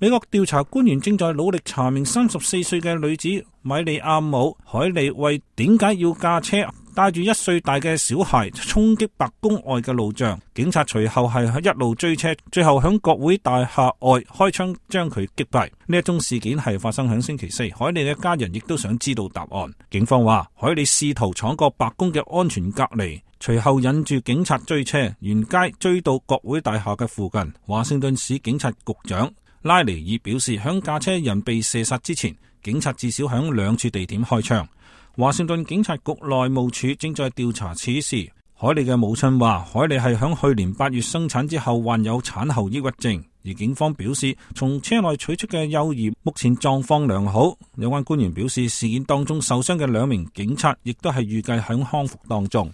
美國調查官員正在努力查明34歲嘅女子米利亞姆·凱利為點解要駕車帶住1歲大嘅小孩衝擊白宮外嘅路障。警察隨後係一路追車，最後響國會大廈外開槍將佢擊斃。呢一宗事件係發生響星期四，凱利嘅家人亦都想知道答案。警方話凱利試圖闖過白宮嘅安全隔離，隨後引住警察追車，沿街追到國會大廈嘅附近。華盛頓市警察局長拉尼爾表示，響駕車人被射殺之前，警察至少響2處地點開槍。華盛頓警察局內務處正在調查此事。凱利嘅母親話，凱利係響去年8月生產之後患有產後抑鬱症，而警方表示從車內取出嘅幼兒目前狀況良好。有關官員表示，事件當中受傷嘅2名警察亦都係預計響康復當中。